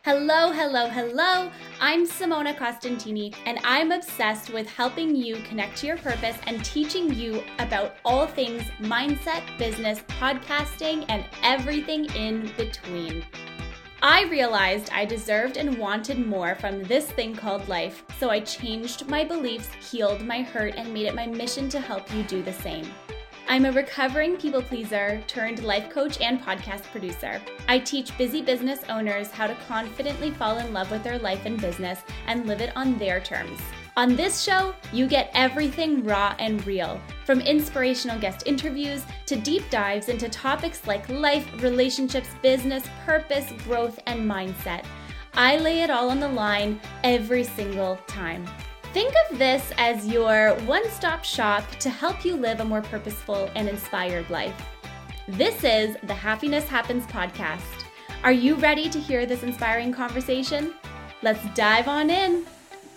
Hello, hello, hello. I'm Simona Costantini, and I'm obsessed with helping you connect to your purpose and teaching you about all things mindset, business, podcasting, and everything in between. I realized I deserved and wanted more from this thing called life, so I changed my beliefs, healed my hurt, and made it my mission to help you do the same. I'm a recovering people pleaser turned life coach and podcast producer. I teach busy business owners how to confidently fall in love with their life and business and live it on their terms. On this show, you get everything raw and real, from inspirational guest interviews to deep dives into topics like life, relationships, business, purpose, growth, and mindset. I lay it all on the line every single time. Think of this as your one-stop shop to help you live a more purposeful and inspired life. This is the Happiness Happens podcast. Are you ready to hear this inspiring conversation? Let's dive on in.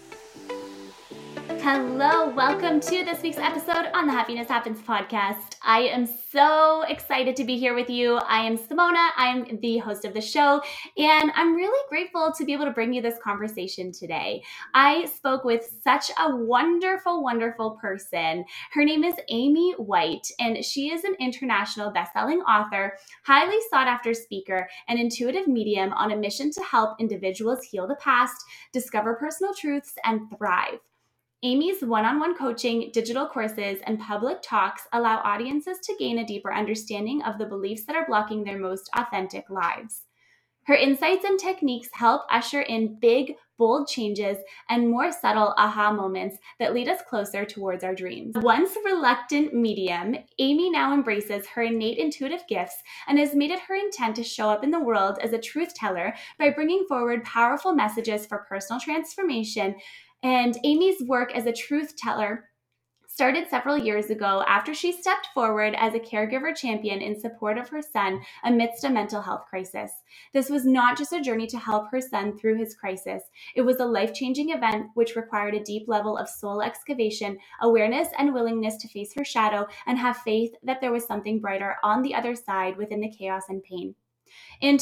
Hello, welcome to this week's episode on the Happiness Happens podcast. I am so excited to be here with you. I am Simona. I am the host of the show, and I'm really grateful to be able to bring you this conversation today. I spoke with such a wonderful, wonderful person. Her name is Amy White, and she is an international best-selling author, highly sought-after speaker, and intuitive medium on a mission to help individuals heal the past, discover personal truths, and thrive. Amy's one-on-one coaching, digital courses, and public talks allow audiences to gain a deeper understanding of the beliefs that are blocking their most authentic lives. Her insights and techniques help usher in big, bold changes and more subtle aha moments that lead us closer towards our dreams. Once reluctant medium, Amy now embraces her innate intuitive gifts and has made it her intent to show up in the world as a truth teller by bringing forward powerful messages for personal transformation. And Amy's work as a truth teller started several years ago after she stepped forward as a caregiver champion in support of her son amidst a mental health crisis. This was not just a journey to help her son through his crisis. It was a life-changing event which required a deep level of soul excavation, awareness, and willingness to face her shadow and have faith that there was something brighter on the other side within the chaos and pain. In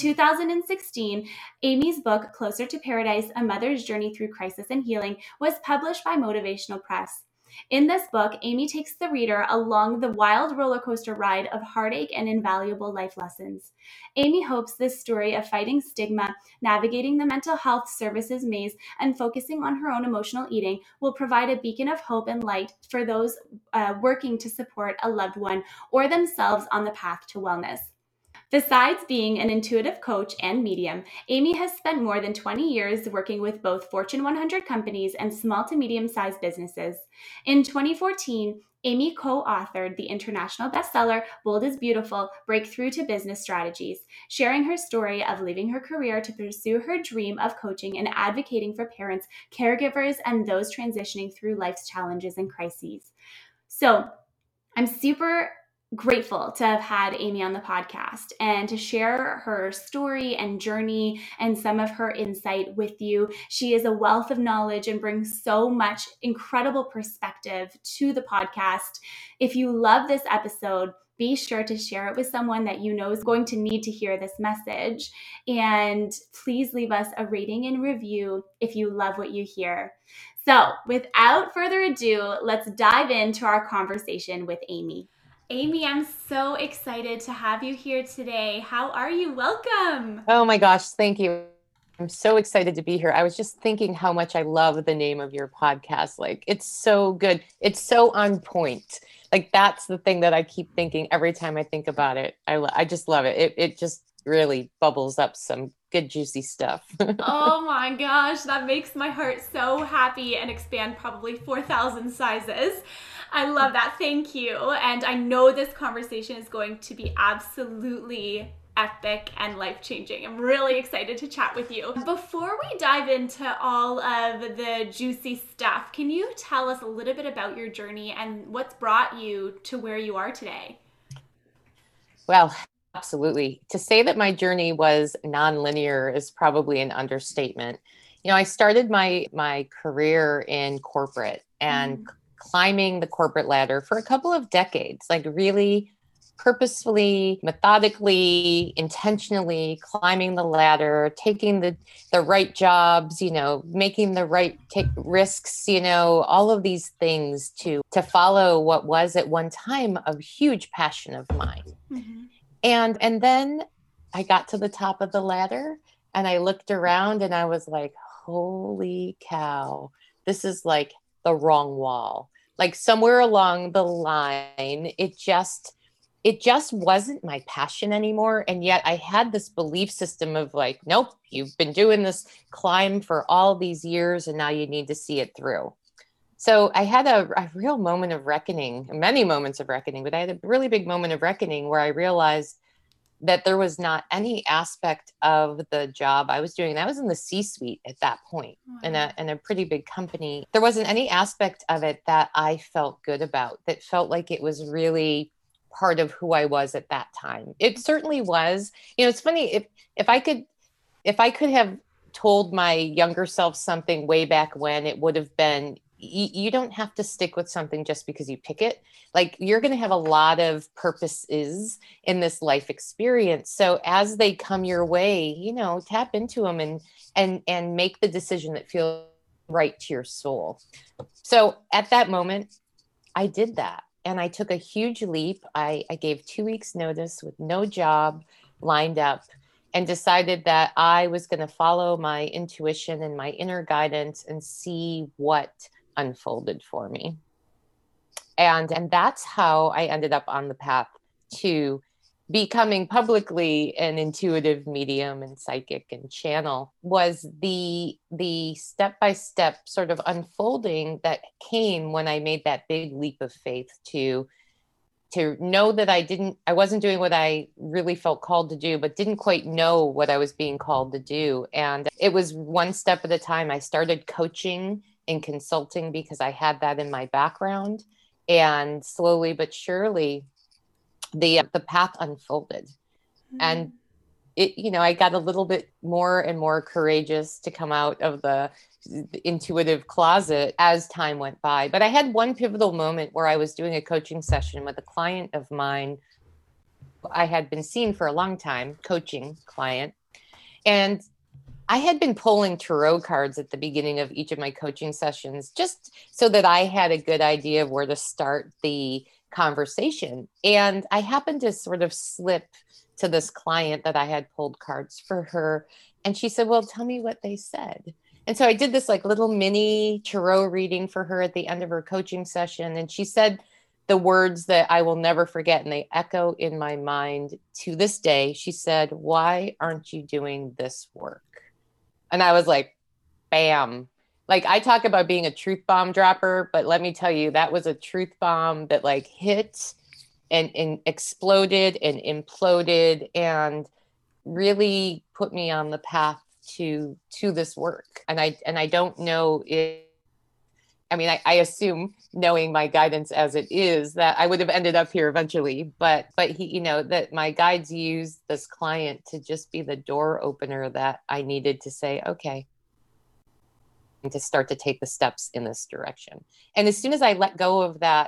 2016, Amy's book, Closer to Paradise, A Mother's Journey Through Crisis and Healing, was published by Motivational Press. In this book, Amy takes the reader along the wild roller coaster ride of heartache and invaluable life lessons. Amy hopes this story of fighting stigma, navigating the mental health services maze, and focusing on her own emotional eating will provide a beacon of hope and light for those working to support a loved one or themselves on the path to wellness. Besides being an intuitive coach and medium, Amy has spent more than 20 years working with both Fortune 100 companies and small to medium-sized businesses. In 2014, Amy co-authored the international bestseller, Bold is Beautiful, Breakthrough to Business Strategies, sharing her story of leaving her career to pursue her dream of coaching and advocating for parents, caregivers, and those transitioning through life's challenges and crises. So, I'm super grateful to have had Amy on the podcast and to share her story and journey and some of her insight with you. She is a wealth of knowledge and brings so much incredible perspective to the podcast. If you love this episode, be sure to share it with someone that you know is going to need to hear this message. And please leave us a rating and review if you love what you hear. So without further ado, let's dive into our conversation with Amy. Amy, I'm so excited to have you here today. How are you? Welcome. Oh my gosh, thank you. I'm so excited to be here. I was just thinking how much I love the name of your podcast. Like, it's so good. It's so on point. Like, that's the thing that I keep thinking every time I think about it. I just love it. It just really bubbles up some good, juicy stuff. Oh my gosh, that makes my heart so happy and expand probably 4,000 sizes. I love that. Thank you. And I know this conversation is going to be absolutely epic and life-changing. I'm really excited to chat with you. Before we dive into all of the juicy stuff, can you tell us a little bit about your journey and what's brought you to where you are today? Well, absolutely. To say that my journey was nonlinear is probably an understatement. You know, I started my career in corporate and climbing the corporate ladder for a couple of decades, like really purposefully, methodically, intentionally climbing the ladder, taking the right jobs, making the right take risks, all of these things to follow what was at one time a huge passion of mine. Mm-hmm. And then I got to the top of the ladder and I looked around and I was like, holy cow, this is like the wrong wall. Like somewhere along the line, it just wasn't my passion anymore. And yet I had this belief system of like, nope, you've been doing this climb for all these years and now you need to see it through. So I had a real moment of reckoning, many moments of reckoning, but I had a really big moment of reckoning where I realized that there was not any aspect of the job I was doing. And I was in the C-suite at that point. Wow. in a pretty big company. There wasn't any aspect of it that I felt good about, that felt like it was really part of who I was at that time. It certainly was. It's funny, if I could have told my younger self something way back when, it would have been, you don't have to stick with something just because you pick it. Like you're going to have a lot of purposes in this life experience. So as they come your way, tap into them and make the decision that feels right to your soul. So at that moment, I did that. And I took a huge leap. I gave 2 weeks notice with no job lined up and decided that I was going to follow my intuition and my inner guidance and see what unfolded for me. And that's how I ended up on the path to becoming publicly an intuitive medium and psychic and channel, was the step-by-step sort of unfolding that came when I made that big leap of faith to know that I wasn't doing what I really felt called to do, but didn't quite know what I was being called to do. And it was one step at a time. I started coaching and consulting because I had that in my background. And slowly but surely, the path unfolded. Mm-hmm. And I got a little bit more and more courageous to come out of the intuitive closet as time went by. But I had one pivotal moment where I was doing a coaching session with a client of mine I had been seeing for a long time, coaching client. And I had been pulling tarot cards at the beginning of each of my coaching sessions, just so that I had a good idea of where to start the conversation. And I happened to sort of slip to this client that I had pulled cards for her. And she said, well, tell me what they said. And so I did this like little mini tarot reading for her at the end of her coaching session. And she said the words that I will never forget, and they echo in my mind to this day. She said, why aren't you doing this work? And I was like, bam. Like I talk about being a truth bomb dropper, but let me tell you, that was a truth bomb that like hit and exploded and imploded and really put me on the path to this work. And I don't know if, I assume, knowing my guidance as it is, that I would have ended up here eventually, but he, that my guides used this client to just be the door opener that I needed to say, okay, and to start to take the steps in this direction. And as soon as I let go of that,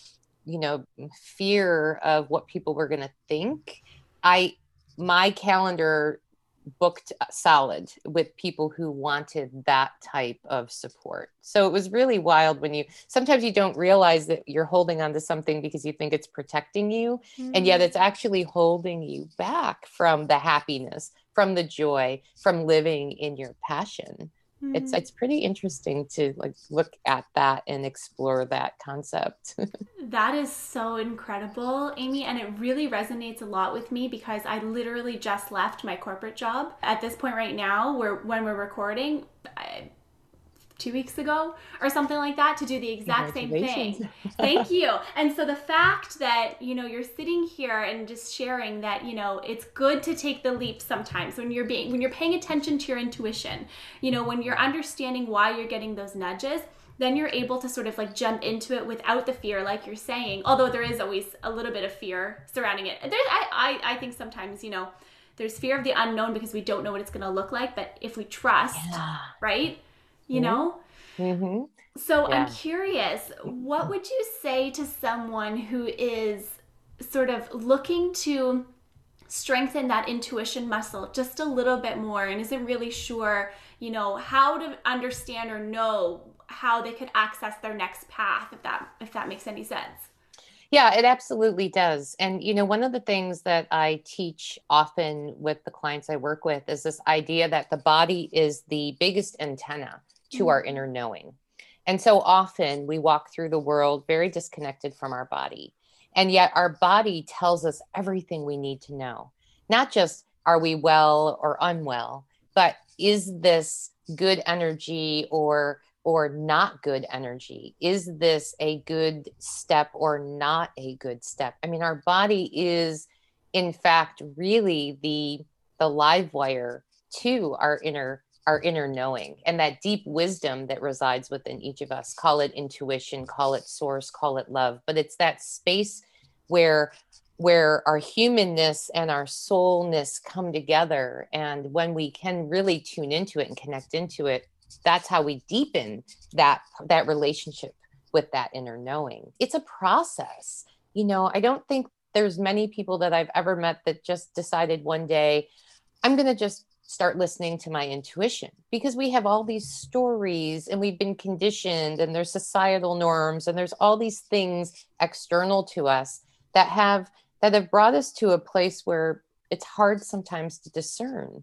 fear of what people were going to think, my calendar booked solid with people who wanted that type of support. So it was really wild when sometimes you don't realize that you're holding on to something because you think it's protecting you. Mm-hmm. And yet it's actually holding you back from the happiness, from the joy, from living in your passion. Mm-hmm. It's pretty interesting to like look at that and explore that concept. That is so incredible, Amy, and it really resonates a lot with me because I literally just left my corporate job. At this point right now, when we're recording, 2 weeks ago or something like that, to do the exact same thing. Thank you. And so the fact that, you're sitting here and just sharing that, it's good to take the leap sometimes when you're paying attention to your intuition, when you're understanding why you're getting those nudges, then you're able to sort of like jump into it without the fear, like you're saying, although there is always a little bit of fear surrounding it. I think sometimes, there's fear of the unknown because we don't know what it's going to look like. But if we trust, right? Mm-hmm. So I'm curious, what would you say to someone who is sort of looking to strengthen that intuition muscle just a little bit more and isn't really sure, how to understand or know how they could access their next path, if that makes any sense. Yeah, it absolutely does. And, one of the things that I teach often with the clients I work with is this idea that the body is the biggest antenna to our inner knowing. And so often we walk through the world very disconnected from our body. And yet our body tells us everything we need to know. Not just are we well or unwell, but is this good energy or not good energy? Is this a good step or not a good step? I mean, our body is, in fact, really the live wire to our inner knowing and that deep wisdom that resides within each of us. Call it intuition, call it source, call it love, but it's that space where our humanness and our soulness come together. And when we can really tune into it and connect into it, that's how we deepen that relationship with that inner knowing. It's a process. I don't think there's many people that I've ever met that just decided one day, I'm going to just start listening to my intuition, because we have all these stories and we've been conditioned and there's societal norms and there's all these things external to us that have brought us to a place where it's hard sometimes to discern,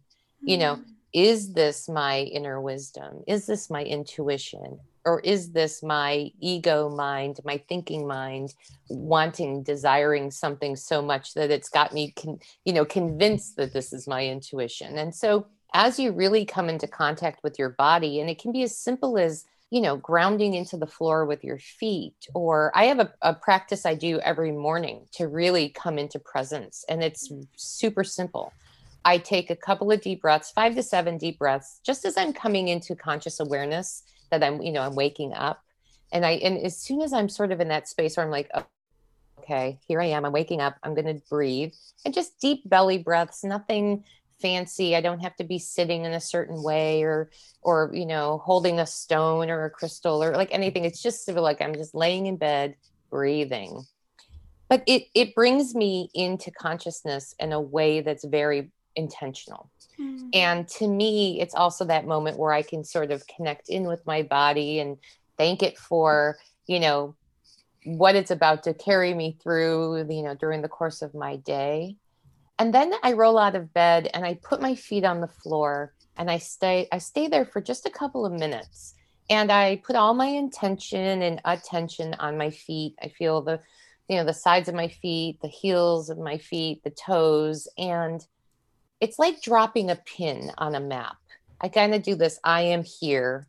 is this my inner wisdom? Is this my intuition? Or is this my ego mind, my thinking mind, desiring something so much that it's got me, convinced that this is my intuition? And so as you really come into contact with your body, and it can be as simple as, grounding into the floor with your feet, or I have a practice I do every morning to really come into presence. And it's super simple. I take a couple of deep breaths, 5 to 7 deep breaths, just as I'm coming into conscious awareness that I'm waking up. And as soon as I'm sort of in that space where I'm like, oh, okay, here I am, I'm waking up, I'm going to breathe, and just deep belly breaths, nothing fancy. I don't have to be sitting in a certain way or holding a stone or a crystal or like anything. It's just sort of like I'm just laying in bed, breathing. But it brings me into consciousness in a way that's very intentional. And to me, it's also that moment where I can sort of connect in with my body and thank it for, what it's about to carry me through, during the course of my day. And then I roll out of bed and I put my feet on the floor and I stay there for just a couple of minutes. And I put all my intention and attention on my feet. I feel the sides of my feet, the heels of my feet, the toes, and it's like dropping a pin on a map. I kind of do this, I am here,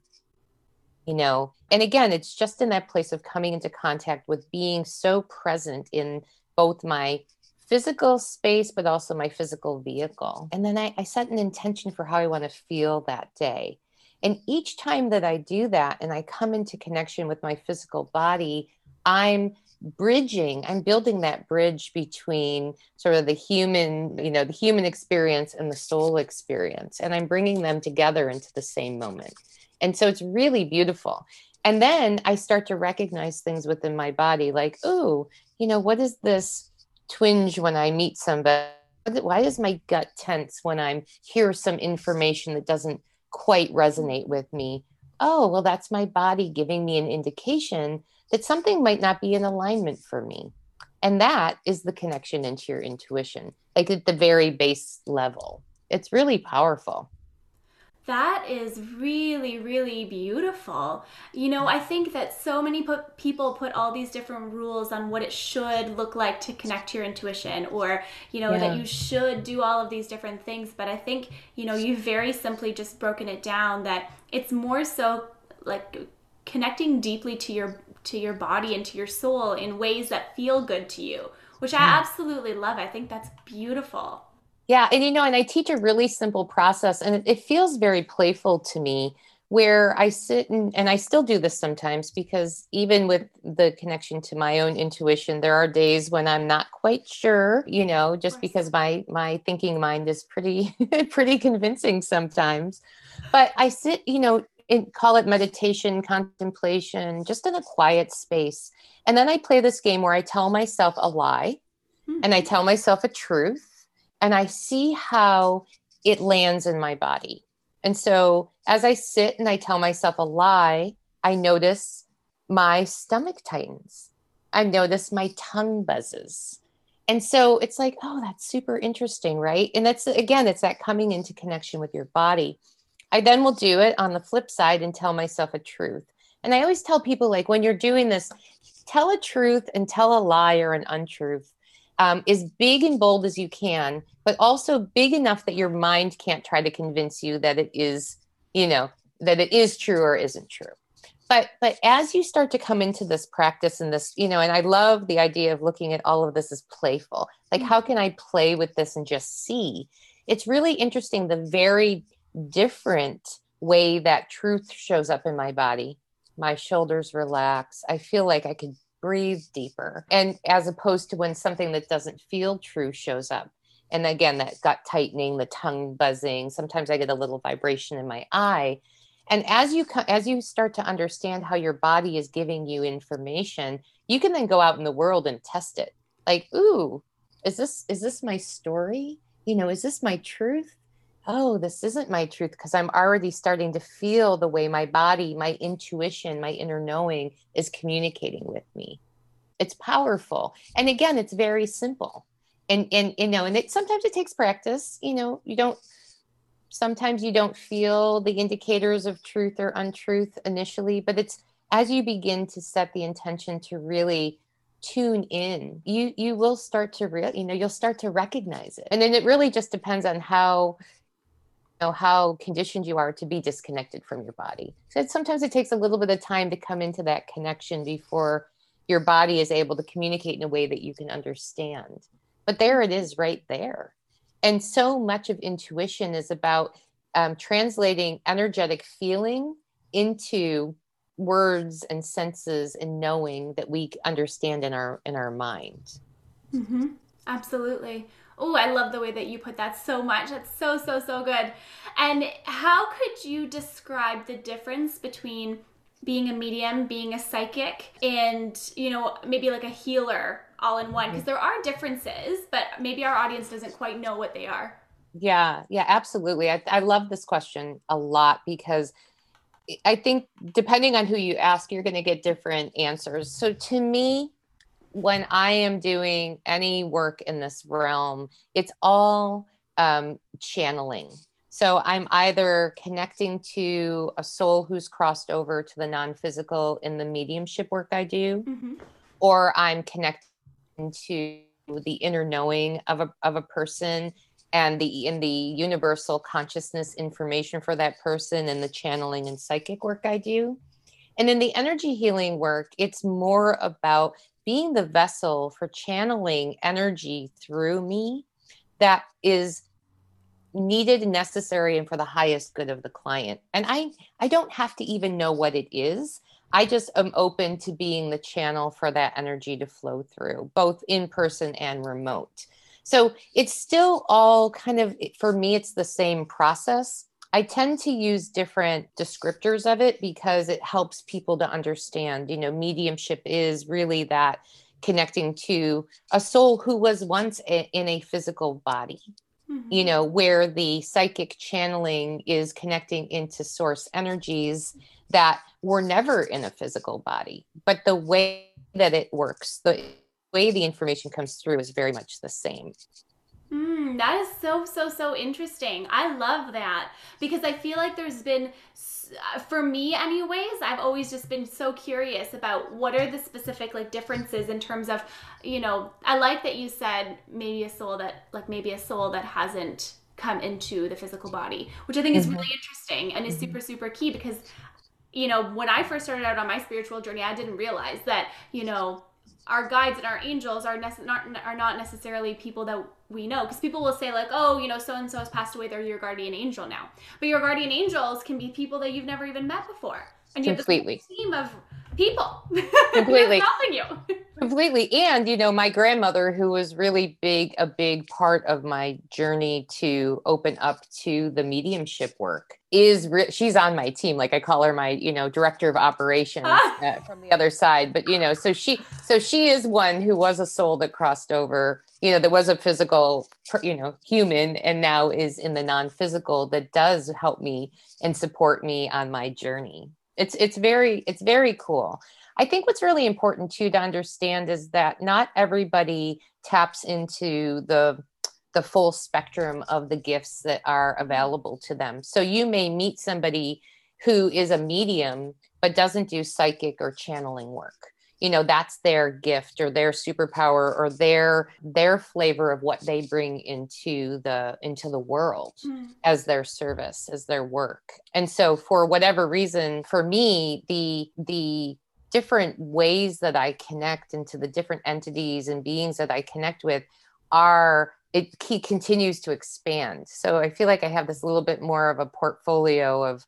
and again, it's just in that place of coming into contact with being so present in both my physical space, but also my physical vehicle. And then I set an intention for how I want to feel that day. And each time that I do that and I come into connection with my physical body, I'm building that bridge between sort of the human experience and the soul experience. And I'm bringing them together into the same moment. And so it's really beautiful. And then I start to recognize things within my body like, oh, what is this twinge when I meet somebody? Why is my gut tense when I hear some information that doesn't quite resonate with me? Oh, well, that's my body giving me an indication that something might not be in alignment for me. And that is the connection into your intuition, like at the very base level. It's really powerful. That is really, really beautiful. I think that so many people put all these different rules on what it should look like to connect to your intuition, or, that you should do all of these different things. But I think, you've very simply just broken it down that it's more so like connecting deeply to your body and to your soul in ways that feel good to you, which I absolutely love. I think that's beautiful. Yeah. And, and I teach a really simple process, and it feels very playful to me, where I sit and I still do this sometimes, because even with the connection to my own intuition, there are days when I'm not quite sure, just because my thinking mind is pretty, pretty convincing sometimes. But I sit, call it meditation, contemplation, just in a quiet space. And then I play this game where I tell myself a lie. and I tell myself a truth, and I see how it lands in my body. And so as I sit and I tell myself a lie, I notice my stomach tightens. I notice my tongue buzzes. And so it's like, oh, that's super interesting, right? And that's, again, it's that coming into connection with your body. I then will do it on the flip side and tell myself a truth. And I always tell people, like, when you're doing this, tell a truth and tell a lie or an untruth, as big and bold as you can, but also big enough that your mind can't try to convince you that it is, that it is true or isn't true. But as you start to come into this practice and this, and I love the idea of looking at all of this as playful. Like, how can I play with this and just see? It's really interesting, the very different way that truth shows up in my body. My shoulders relax. I feel like I could breathe deeper. And as opposed to when something that doesn't feel true shows up. And again, that gut tightening, the tongue buzzing, sometimes I get a little vibration in my eye. And as you start to understand how your body is giving you information, you can then go out in the world and test it. Like, ooh, is this my story? Is this my truth? Oh, this isn't my truth, because I'm already starting to feel the way my body, my intuition, my inner knowing is communicating with me. It's powerful. And again, it's very simple. And sometimes it takes practice. Sometimes you don't feel the indicators of truth or untruth initially, but it's as you begin to set the intention to really tune in, you will start to you'll start to recognize it. And then it really just depends on how conditioned you are to be disconnected from your body. So sometimes it takes a little bit of time to come into that connection before your body is able to communicate in a way that you can understand. But there it is, right there. And so much of intuition is about translating energetic feeling into words and senses and knowing that we understand in our mind. Mm-hmm. Absolutely. Oh, I love the way that you put that so much. That's so, so, so good. And how could you describe the difference between being a medium, being a psychic, and, maybe like a healer all in one? Because there are differences, but maybe our audience doesn't quite know what they are. Yeah, absolutely. I love this question a lot, because I think depending on who you ask, you're going to get different answers. So to me, when I am doing any work in this realm, it's all channeling. So I'm either connecting to a soul who's crossed over to the non-physical in the mediumship work I do, or I'm connecting to the inner knowing of a person and in the universal consciousness information for that person, and the channeling and psychic work I do. And in the energy healing work, it's more about being the vessel for channeling energy through me that is needed and necessary and for the highest good of the client. And I don't have to even know what it is. I just am open to being the channel for that energy to flow through, both in person and remote. So it's still all kind of, for me, it's the same process. I tend to use different descriptors of it because it helps people to understand, mediumship is really that connecting to a soul who was once in a physical body, where the psychic channeling is connecting into source energies that were never in a physical body. But the way that it works, the way the information comes through is very much the same. That is so, so, so interesting. I love that, because I feel like there's been, for me anyways, I've always just been so curious about what are the specific differences in terms of, I like that you said maybe a soul that hasn't come into the physical body, which I think is really interesting and is super, super key, because, when I first started out on my spiritual journey, I didn't realize that, our guides and our angels are not necessarily people that we know, because people will say so-and-so has passed away, they're your guardian angel now. But your guardian angels can be people that you've never even met before. And you have this team of people completely helping you. Completely. And, my grandmother, who was a big part of my journey to open up to the mediumship work, she's on my team. Like, I call her my, director of operations from the other side. But, so she is one who was a soul that crossed over, there was a physical, human, and now is in the non-physical, that does help me and support me on my journey. It's very cool. I think what's really important too to understand is that not everybody taps into the full spectrum of the gifts that are available to them. So you may meet somebody who is a medium but doesn't do psychic or channeling work. That's their gift or their superpower or their flavor of what they bring into the world as their service, as their work. And so for whatever reason, for me, the different ways that I connect into the different entities and beings that I connect with continues to expand. So I feel like I have this little bit more of a portfolio of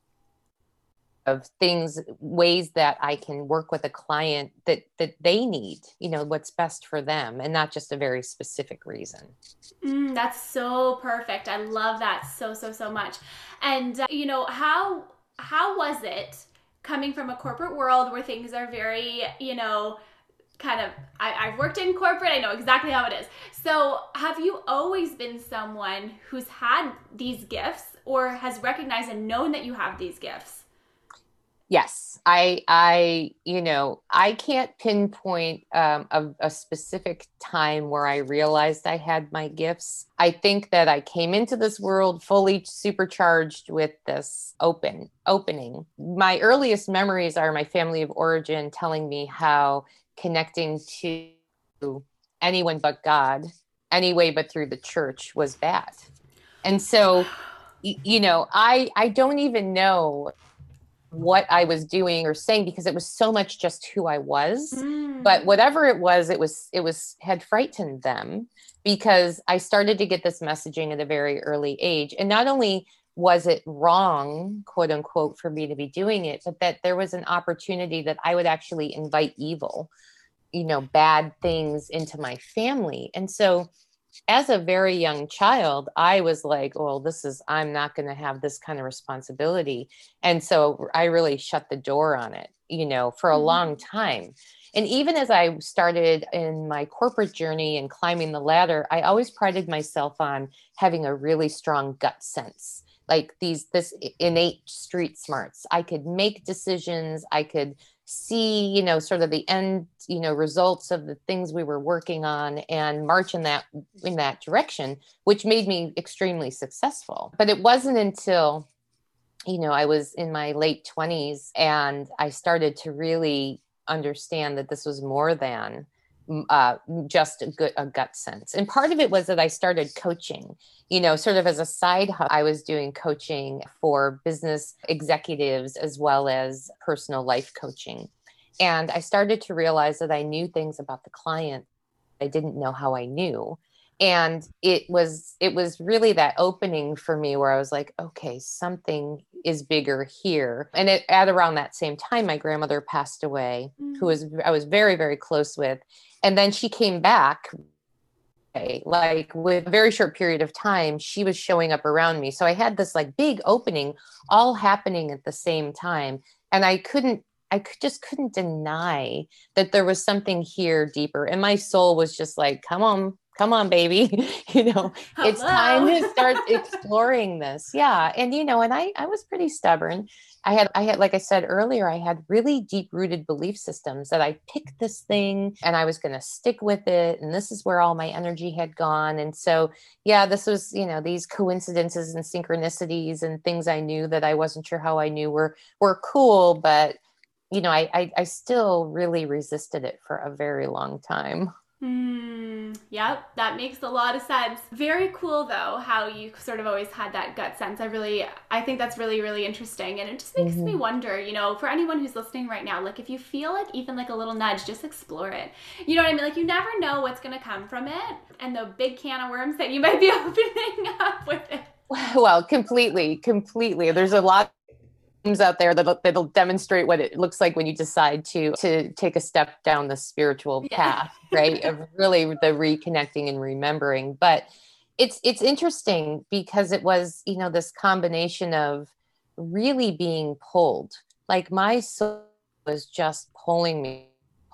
things, ways that I can work with a client that they need, what's best for them, and not just a very specific reason. That's so perfect. I love that so much. And how was it coming from a corporate world where things are very, kind of, I've worked in corporate, I know exactly how it is. So have you always been someone who's had these gifts or has recognized and known that you have these gifts? Yes, I can't pinpoint a specific time where I realized I had my gifts. I think that I came into this world fully supercharged with this opening. My earliest memories are my family of origin telling me how connecting to anyone but God, anyway but through the church, was bad. And so, I don't even know what I was doing or saying because it was so much just who I was. But whatever it was had frightened them because I started to get this messaging at a very early age. And not only was it wrong, quote unquote, for me to be doing it, but that there was an opportunity that I would actually invite evil, bad things into my family. And so as a very young child, I was like, well, I'm not going to have this kind of responsibility. And so I really shut the door on it, for a long time. And even as I started in my corporate journey and climbing the ladder, I always prided myself on having a really strong gut sense, like this innate street smarts. I could make decisions. I could see, sort of the end, results of the things we were working on and march in that direction, which made me extremely successful. But it wasn't until, I was in my late 20s and I started to really understand that this was more than just a gut sense. And part of it was that I started coaching, sort of as a side hustle. I was doing coaching for business executives as well as personal life coaching. And I started to realize that I knew things about the client I didn't know how I knew. And it was really that opening for me where I was like, okay, something is bigger here. And at around that same time, my grandmother passed away, who I was very, very close with. And then she came back, like with a very short period of time, she was showing up around me. So I had this like big opening all happening at the same time. And I just couldn't deny that there was something here deeper. And my soul was just like, come on, baby, it's time to start exploring this. Yeah. And, and I was pretty stubborn. I had, like I said earlier, I had really deep rooted belief systems that I picked this thing and I was going to stick with it. And this is where all my energy had gone. And so, yeah, this was, these coincidences and synchronicities and things I knew that I wasn't sure how I knew were cool. But, I still really resisted it for a very long time. Yep, that makes a lot of sense. Very cool though, how you sort of always had that gut sense. I think that's really, really interesting. And it just makes me wonder, for anyone who's listening right now, like if you feel like even like a little nudge, just explore it. You know what I mean? Like you never know what's going to come from it and the big can of worms that you might be opening up with it. Well, completely. There's a lot out there that'll demonstrate what it looks like when you decide to take a step down the spiritual path, right? Of really the reconnecting and remembering. But it's interesting because it was, this combination of really being pulled, like my soul was just pulling me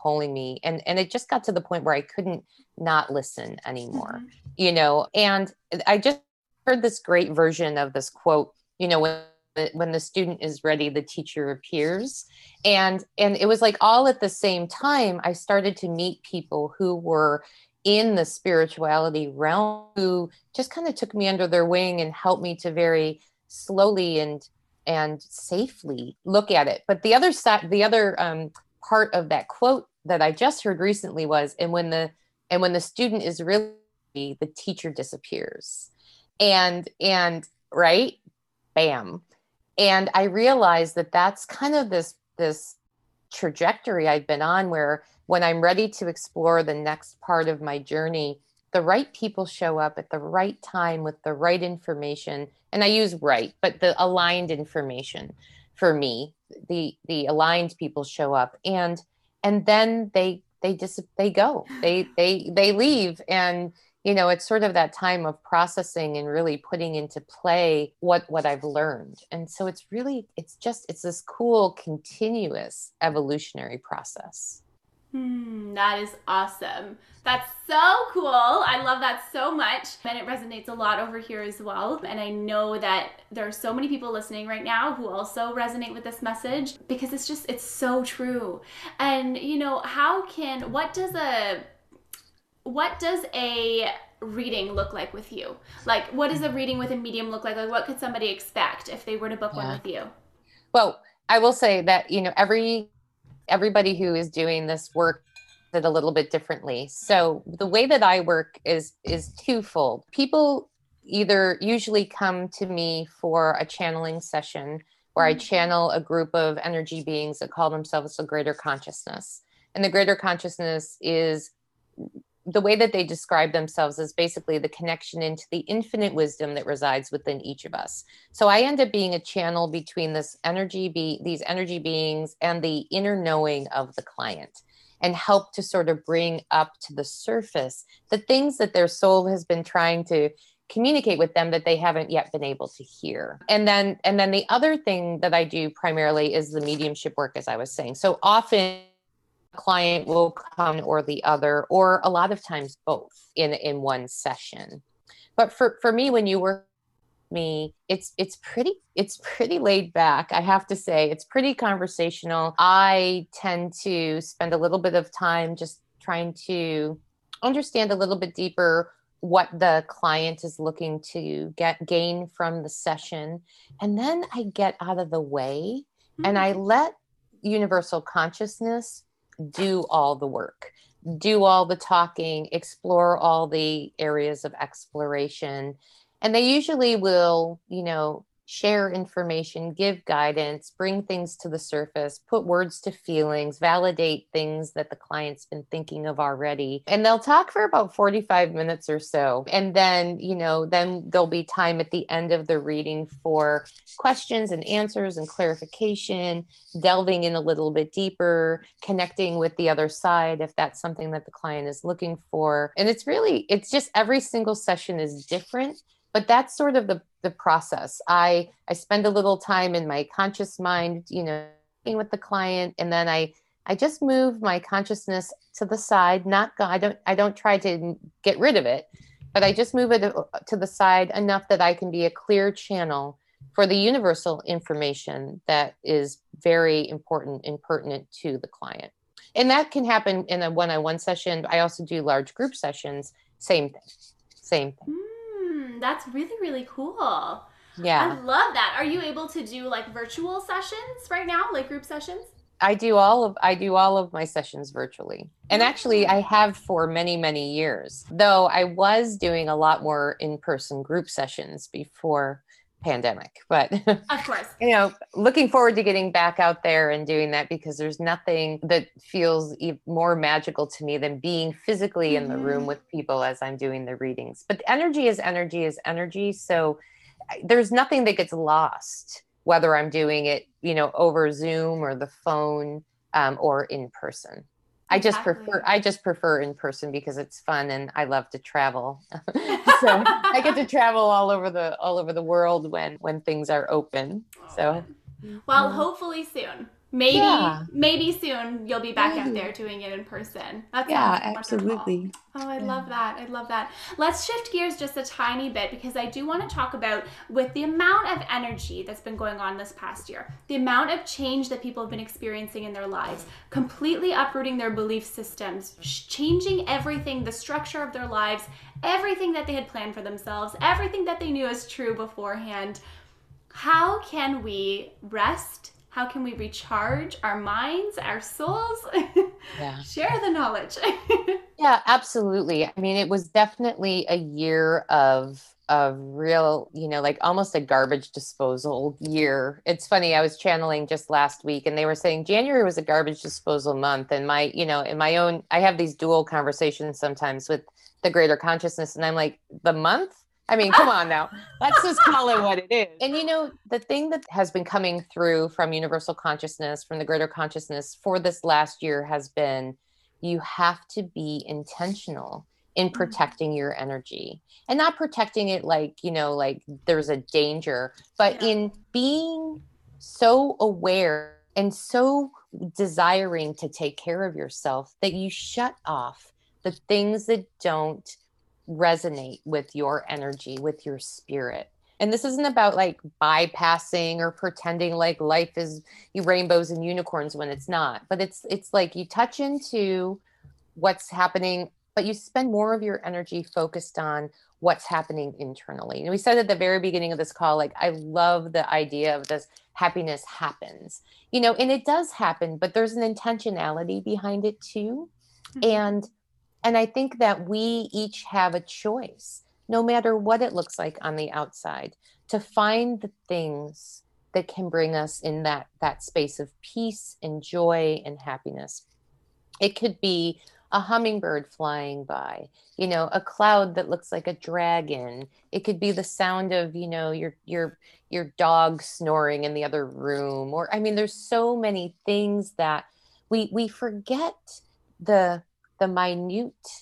pulling me. And it just got to the point where I couldn't not listen anymore, Mm-hmm. and I just heard this great version of this quote, when the student is ready, the teacher appears. And it was like all at the same time, I started to meet people who were in the spirituality realm who just kind of took me under their wing and helped me to very slowly and safely look at it. But the other side, part of that quote that I just heard recently was, and when the student is really, the teacher disappears. And right, bam. And I realized that that's kind of this trajectory I've been on, where when I'm ready to explore the next part of my journey, the right people show up at the right time with the right information. And I use right, but the aligned information for me, the aligned people show up, and then they go, they leave. And it's sort of that time of processing and really putting into play what I've learned. And so it's this cool, continuous evolutionary process. That is awesome. That's so cool. I love that so much. And it resonates a lot over here as well. And I know that there are so many people listening right now who also resonate with this message, because it's so true. And what does a reading look like with you? Like, what does a reading with a medium look like? Like, what could somebody expect if they were to book one with you? Well, I will say that, everybody who is doing this work did a little bit differently. So the way that I work is twofold. People either usually come to me for a channeling session where I channel a group of energy beings that call themselves the greater consciousness. And the greater consciousness is, the way that they describe themselves is basically the connection into the infinite wisdom that resides within each of us. So I end up being a channel between these energy beings and the inner knowing of the client, and help to sort of bring up to the surface the things that their soul has been trying to communicate with them that they haven't yet been able to hear. And then the other thing that I do primarily is the mediumship work, as I was saying. So often client will come or the other, or a lot of times both in one session. But for me, when you work with me, it's pretty laid back. I have to say, it's pretty conversational. I tend to spend a little bit of time just trying to understand a little bit deeper what the client is looking to gain from the session. And then I get out of the way and I let universal consciousness do all the work, do all the talking, explore all the areas of exploration. And they usually will, share information, give guidance, bring things to the surface, put words to feelings, validate things that the client's been thinking of already. And they'll talk for about 45 minutes or so. And then, then there'll be time at the end of the reading for questions and answers and clarification, delving in a little bit deeper, connecting with the other side if that's something that the client is looking for. And it's just every single session is different. But that's sort of the process. I spend a little time in my conscious mind, working with the client, and then I just move my consciousness to the side. I don't try to get rid of it, but I just move it to the side enough that I can be a clear channel for the universal information that is very important and pertinent to the client. And that can happen in a one-on-one session. I also do large group sessions. Same thing. That's really, really cool. Yeah. I love that. Are you able to do like virtual sessions right now, like group sessions? I do all of my sessions virtually. And actually I have for many, many years, though I was doing a lot more in-person group sessions before pandemic, but of course, looking forward to getting back out there and doing that, because there's nothing that feels more magical to me than being physically in the room with people as I'm doing the readings. But energy is energy. So there's nothing that gets lost, whether I'm doing it, over Zoom or the phone, or in person. Exactly. I just prefer in person because it's fun and I love to travel. So I get to travel all over the world when things are open. So well, hopefully soon. Maybe, Yeah. maybe soon you'll be back out Maybe. there doing it in person. That Yeah, sounds wonderful. absolutely. Oh, I Yeah. love that. I love that. Let's shift gears just a tiny bit because I do want to talk about with the amount of energy that's been going on this past year, the amount of change that people have been experiencing in their lives, completely uprooting their belief systems, changing everything, the structure of their lives, everything that they had planned for themselves, everything that they knew as true beforehand. How can we rest? How can we recharge our minds, our souls? Yeah. Share the knowledge. Yeah, absolutely. I mean, it was definitely a year of real, like almost a garbage disposal year. It's funny, I was channeling just last week and they were saying January was a garbage disposal month. And in my own, I have these dual conversations sometimes with the greater consciousness, and I'm like, the month? I mean, come on now. Let's just call it what it is. And the thing that has been coming through from universal consciousness, from the greater consciousness for this last year has been you have to be intentional in protecting your energy, and not protecting it like, like there's a danger, but in being so aware and so desiring to take care of yourself that you shut off the things that don't resonate with your energy, with your spirit. And this isn't about like bypassing or pretending like life is rainbows and unicorns when it's not. But it's like you touch into what's happening, but you spend more of your energy focused on what's happening internally. And we said at the very beginning of this call, like, I love the idea of this happiness happens, and it does happen, but there's an intentionality behind it too. And I think that we each have a choice, no matter what it looks like on the outside, to find the things that can bring us in that space of peace and joy and happiness. It could be a hummingbird flying by, a cloud that looks like a dragon. It could be the sound of, your dog snoring in the other room. Or, I mean, there's so many things that we forget the minute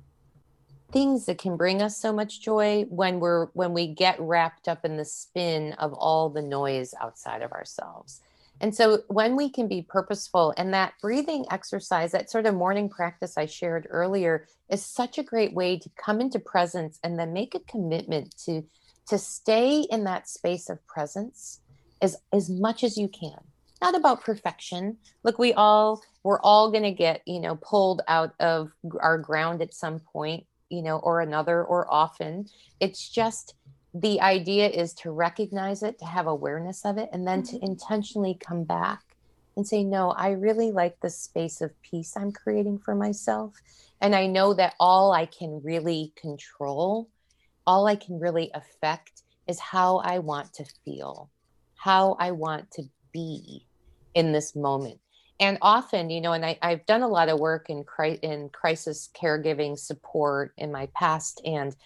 things that can bring us so much joy when we get wrapped up in the spin of all the noise outside of ourselves. And so when we can be purposeful, and that breathing exercise, that sort of morning practice I shared earlier, is such a great way to come into presence and then make a commitment to stay in that space of presence as much as you can. Not about perfection. Look, we're all going to get, pulled out of our ground at some point, or another, or often. It's just, the idea is to recognize it, to have awareness of it, and then to intentionally come back and say, no, I really like the space of peace I'm creating for myself. And I know that all I can really control, all I can really affect is how I want to feel, how I want to be in this moment. And often, and I've done a lot of work in crisis caregiving support in my past. And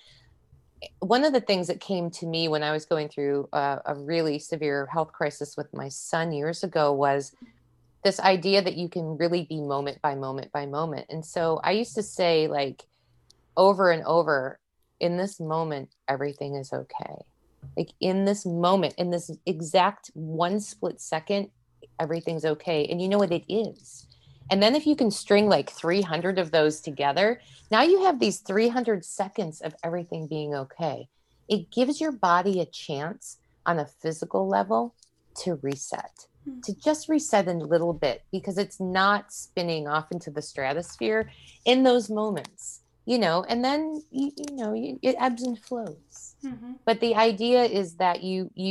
one of the things that came to me when I was going through a really severe health crisis with my son years ago was this idea that you can really be moment by moment by moment. And so I used to say, like, over and over, in this moment, everything is okay. Like, in this moment, in this exact one split second, everything's okay. And you know what it is. And then if you can string like 300 of those together, now you have these 300 seconds of everything being okay. It gives your body a chance on a physical level to reset, to just reset in a little bit, because it's not spinning off into the stratosphere in those moments, and then, it ebbs and flows. But the idea is that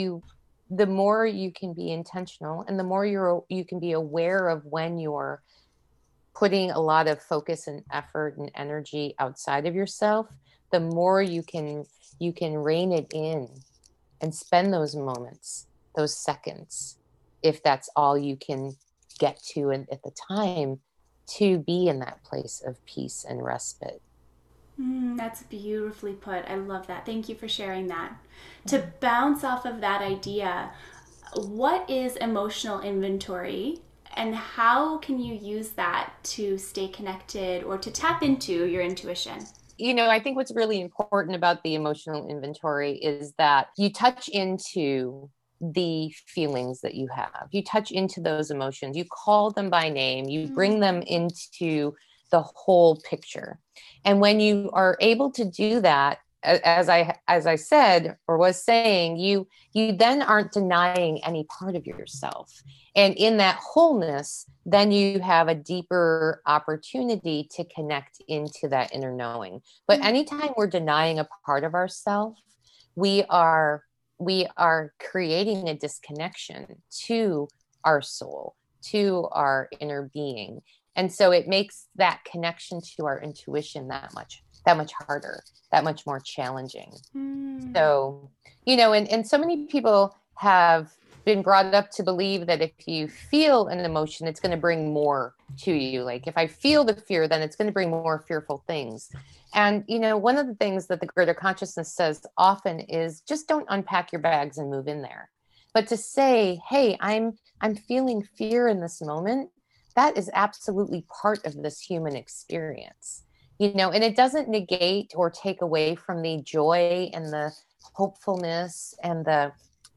the more you can be intentional, and the more you can be aware of when you're putting a lot of focus and effort and energy outside of yourself, the more you can rein it in and spend those moments, those seconds, if that's all you can get to at the time, to be in that place of peace and respite. That's beautifully put. I love that. Thank you for sharing that. To bounce off of that idea, what is emotional inventory, and how can you use that to stay connected or to tap into your intuition? I think what's really important about the emotional inventory is that you touch into the feelings that you have. You touch into those emotions, you call them by name, you bring them into the whole picture. And when you are able to do that, as I said or was saying, you then aren't denying any part of yourself. And in that wholeness, then you have a deeper opportunity to connect into that inner knowing. But anytime we're denying a part of ourselves, we are creating a disconnection to our soul, to our inner being. And so it makes that connection to our intuition that much harder, that much more challenging. So, and so many people have been brought up to believe that if you feel an emotion, it's going to bring more to you. Like if I feel the fear, then it's going to bring more fearful things. And, one of the things that the greater consciousness says often is just don't unpack your bags and move in there. But to say, hey, I'm feeling fear in this moment, that is absolutely part of this human experience. And it doesn't negate or take away from the joy and the hopefulness and the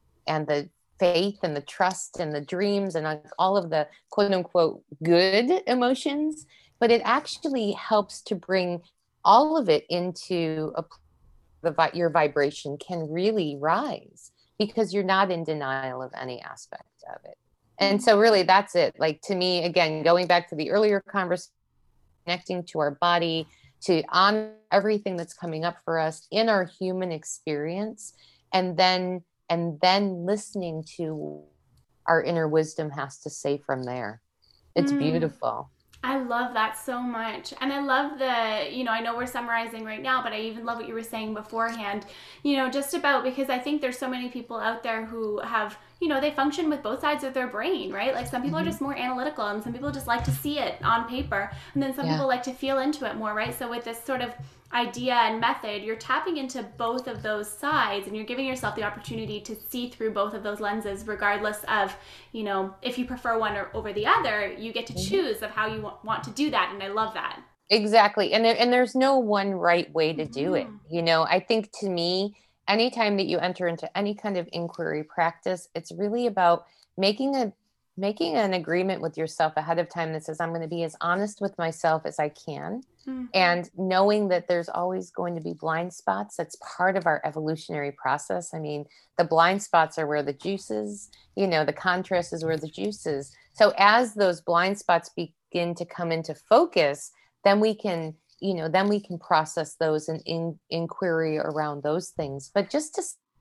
faith and the trust and the dreams and all of the quote unquote good emotions, but it actually helps to bring all of it into your vibration can really rise because you're not in denial of any aspect of it. And so really that's it. Like to me, again, going back to the earlier conversation, connecting to our body, to honor everything that's coming up for us in our human experience, and then listening to our inner wisdom has to say from there. It's beautiful. I love that so much. And I love I know we're summarizing right now, but I even love what you were saying beforehand, just about, because I think there's so many people out there who have, they function with both sides of their brain, right? Like some people are just more analytical and some people just like to see it on paper. And then some people like to feel into it more, right? So with this sort of idea and method, you're tapping into both of those sides and you're giving yourself the opportunity to see through both of those lenses, regardless of, if you prefer one over the other, you get to choose of how you want to do that. And I love that. Exactly. And there's no one right way to do it. I think to me, anytime that you enter into any kind of inquiry practice, it's really about making an agreement with yourself ahead of time that says, I'm going to be as honest with myself as I can. And knowing that there's always going to be blind spots, that's part of our evolutionary process. I mean, the blind spots are where the juice is, the contrast is where the juice is. So as those blind spots begin to come into focus, then we can process those and inquiry around those things. But just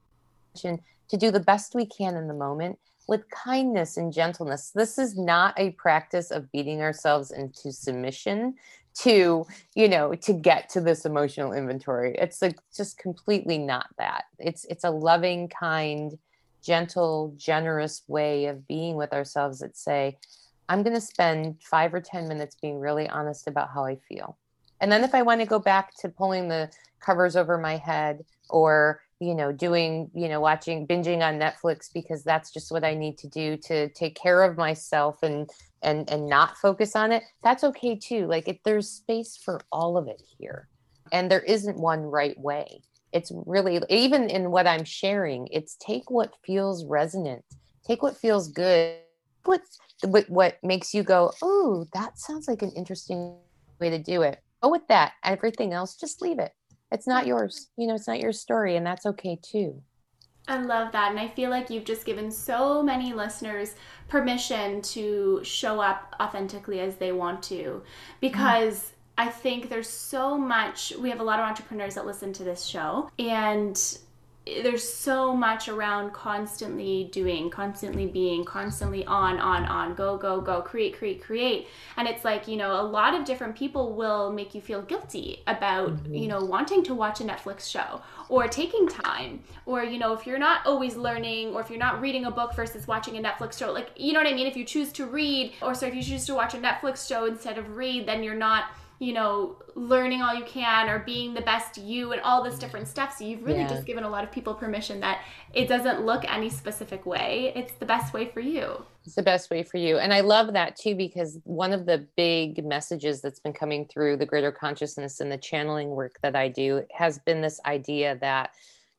to do the best we can in the moment with kindness and gentleness. This is not a practice of beating ourselves into submission to get to this emotional inventory. It's like just completely not that. It's a loving, kind, gentle, generous way of being with ourselves that say, I'm going to spend 5 or 10 minutes being really honest about how I feel. And then if I want to go back to pulling the covers over my head or, watching, binging on Netflix, because that's just what I need to do to take care of myself and not focus on it, that's okay too. Like there's space for all of it here. And there isn't one right way. It's really, even in what I'm sharing, it's take what feels resonant, take what feels good, what makes you go, oh, that sounds like an interesting way to do it. Go with that. Everything else, just leave it. It's not yours. It's not your story, and that's okay too. I love that. And I feel like you've just given so many listeners permission to show up authentically as they want to, because I think there's so much, we have a lot of entrepreneurs that listen to this show, and there's so much around constantly doing, constantly being, constantly on, go, create. And it's like, a lot of different people will make you feel guilty about, wanting to watch a Netflix show or taking time, or, if you're not always learning, or if you're not reading a book versus watching a Netflix show, like, you know what I mean? If you choose to read, if you choose to watch a Netflix show instead of read, then you're not, learning all you can or being the best you and all this different stuff. So you've really just given a lot of people permission that it doesn't look any specific way. It's the best way for you. It's the best way for you. And I love that too, because one of the big messages that's been coming through the greater consciousness and the channeling work that I do has been this idea that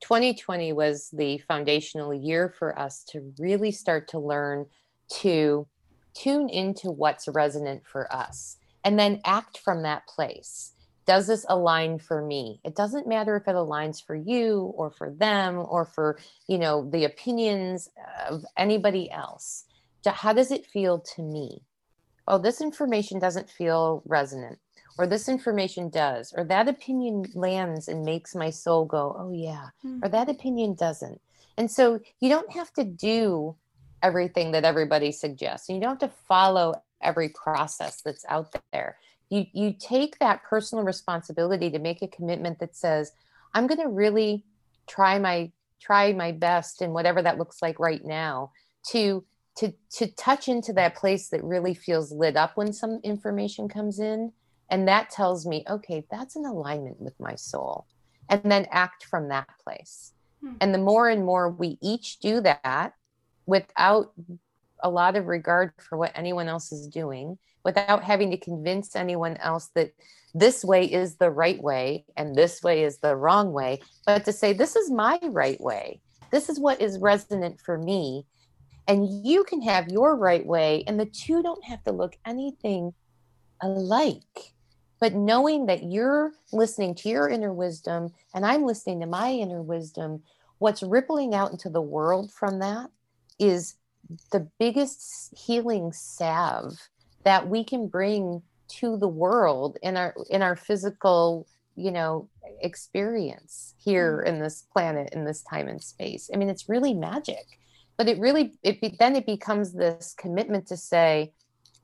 2020 was the foundational year for us to really start to learn to tune into what's resonant for us and then act from that place. Does this align for me? It doesn't matter if it aligns for you or for them or for, the opinions of anybody else. How does it feel to me? Oh, this information doesn't feel resonant, or this information does, or that opinion lands and makes my soul go, oh yeah, or that opinion doesn't. And so you don't have to do everything that everybody suggests. You don't have to follow every process that's out there. You take that personal responsibility to make a commitment that says, I'm going to really try my best in whatever that looks like right now to touch into that place that really feels lit up when some information comes in. And that tells me, okay, that's in alignment with my soul. And then act from that place. And the more and more we each do that without a lot of regard for what anyone else is doing, without having to convince anyone else that this way is the right way and this way is the wrong way, but to say, this is my right way. This is what is resonant for me. And you can have your right way, and the two don't have to look anything alike. But knowing that you're listening to your inner wisdom and I'm listening to my inner wisdom, what's rippling out into the world from that is the biggest healing salve that we can bring to the world in our physical, experience here in this planet, in this time and space. I mean, it's really magic. But then it becomes this commitment to say,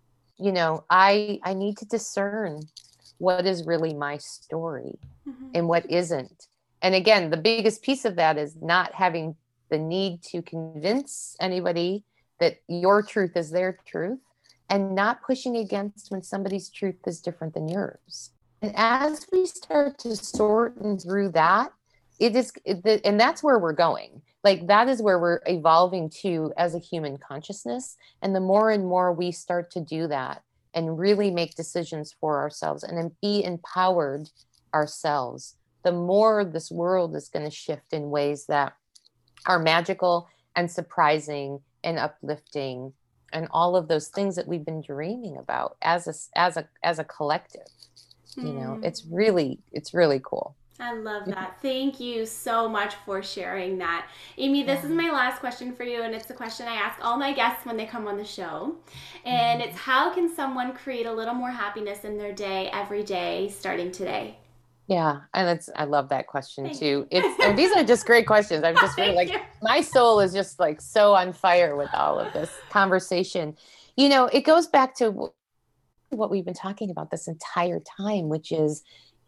I need to discern what is really my story and what isn't. And again, the biggest piece of that is not having the need to convince anybody that your truth is their truth, and not pushing against when somebody's truth is different than yours. And as we start to sort through that, and that's where we're going. Like, that is where we're evolving to as a human consciousness. And the more and more we start to do that and really make decisions for ourselves and then be empowered ourselves, the more this world is going to shift in ways that are magical and surprising and uplifting, and all of those things that we've been dreaming about as a collective. It's really cool. I love that. Thank you so much for sharing that. Amy, this is my last question for you, and it's a question I ask all my guests when they come on the show. And it's, how can someone create a little more happiness in their day every day starting today? Yeah, and I love that question too. These are just great questions. I'm just really my soul is just like so on fire with all of this conversation. It goes back to what we've been talking about this entire time, which is,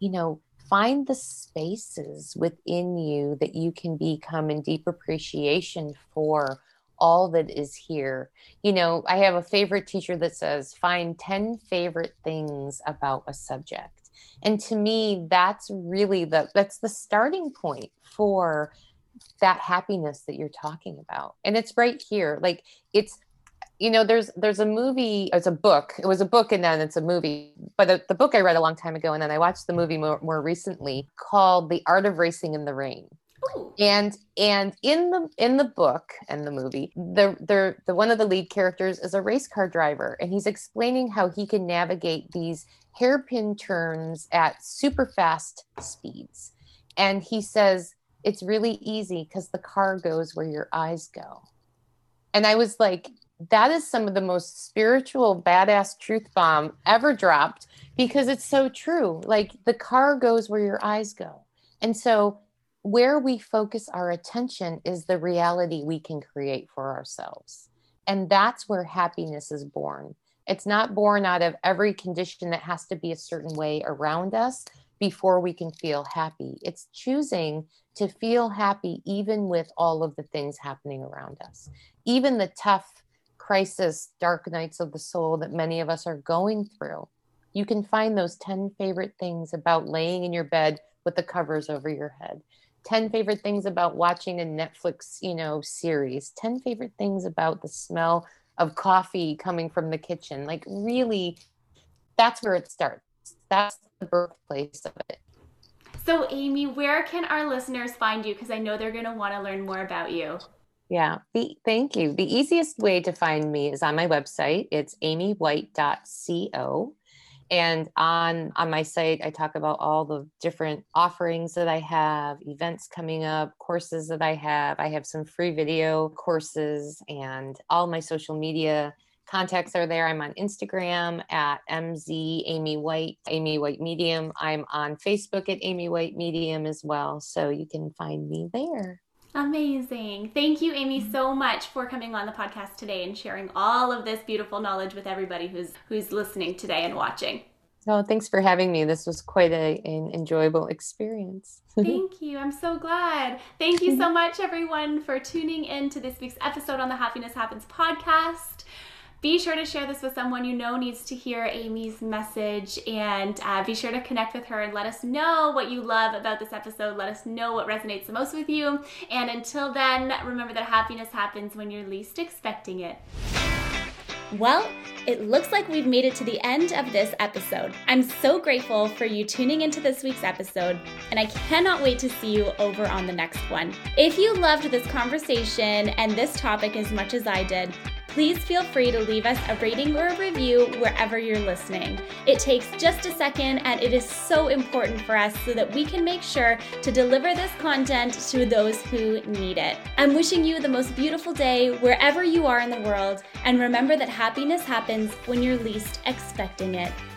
find the spaces within you that you can become in deep appreciation for all that is here. I have a favorite teacher that says, find 10 favorite things about a subject. And to me, that's really that's the starting point for that happiness that you're talking about. And it's right here. Like, it's, there's a movie, it's a book. It was a book and then it's a movie. But the book I read a long time ago, and then I watched the movie more recently, called The Art of Racing in the Rain. Ooh. And in the book and the movie, the one of the lead characters is a race car driver, and he's explaining how he can navigate these hairpin turns at super fast speeds. And he says, it's really easy because the car goes where your eyes go. And I was like, that is some of the most spiritual badass truth bomb ever dropped, because it's so true. Like, the car goes where your eyes go. And so where we focus our attention is the reality we can create for ourselves. And that's where happiness is born. It's not born out of every condition that has to be a certain way around us before we can feel happy. It's choosing to feel happy even with all of the things happening around us, even the tough crisis, dark nights of the soul that many of us are going through. You can find those 10 favorite things about laying in your bed with the covers over your head. 10 favorite things about watching a Netflix, series. 10 favorite things about the smell of coffee coming from the kitchen. Like, really, that's where it starts. That's the birthplace of it. So Amy, where can our listeners find you? Because I know they're going to want to learn more about you. Yeah, thank you. The easiest way to find me is on my website. It's amywhite.co. And on my site, I talk about all the different offerings that I have, events coming up, courses that I have. I have some free video courses, and all my social media contacts are there. I'm on Instagram at MZ Amy White, Amy White Medium. I'm on Facebook at Amy White Medium as well. So you can find me there. Amazing. Thank you, Amy, so much for coming on the podcast today and sharing all of this beautiful knowledge with everybody who's listening today and watching. Oh, thanks for having me. This was quite an enjoyable experience. Thank you. I'm so glad. Thank you so much, everyone, for tuning in to this week's episode on the Happiness Happens podcast. Be sure to share this with someone you know needs to hear Amy's message, and be sure to connect with her and let us know what you love about this episode. Let us know what resonates the most with you. And until then, remember that happiness happens when you're least expecting it. Well, it looks like we've made it to the end of this episode. I'm so grateful for you tuning into this week's episode, and I cannot wait to see you over on the next one. If you loved this conversation and this topic as much as I did, please feel free to leave us a rating or a review wherever you're listening. It takes just a second, and it is so important for us so that we can make sure to deliver this content to those who need it. I'm wishing you the most beautiful day wherever you are in the world, and remember that happiness happens when you're least expecting it.